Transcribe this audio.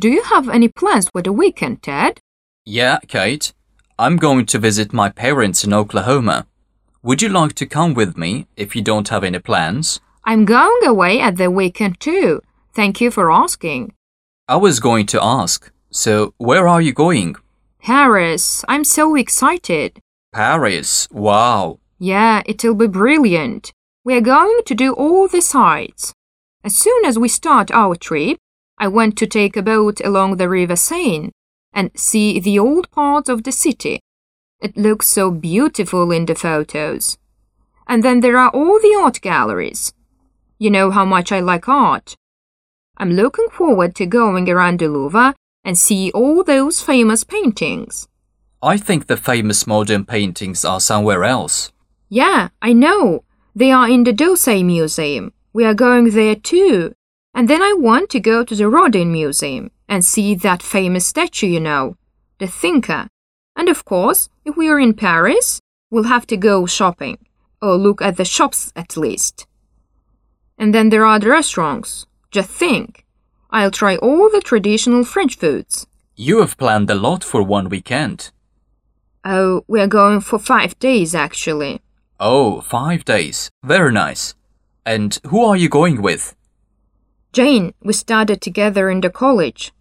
Do you have any plans for the weekend, Ted? Yeah, Kate. I'm going to visit my parents in Oklahoma. Would you like to come with me if you don't have any plans? I'm going away at the weekend too. Thank you for asking. I was going to ask. So, where are you going? Paris. I'm so excited. Paris. Wow. Yeah, it'll be brilliant. We're going to do all the sights. As soon as we start our trip, I want to take a boat along the River Seine and see the old parts of the city. It looks so beautiful in the photos. And then there are all the art galleries. You know how much I like art. I'm looking forward to going around the Louvre and see all those famous paintings. I think the famous modern paintings are somewhere else. Yeah, I know. They are in the d'Orsay Museum. We are going there too. And then I want to go to the Rodin Museum and see that famous statue, you know, the thinker. And of course, if we are in Paris, we'll have to go shopping, or look at the shops at least. And then there are the restaurants. Just think, I'll try all the traditional French foods. You have planned a lot for one weekend. Oh, we're going for 5 days actually. Oh, 5 days. Very nice. And who are you going with? Jane, we studied together in the college.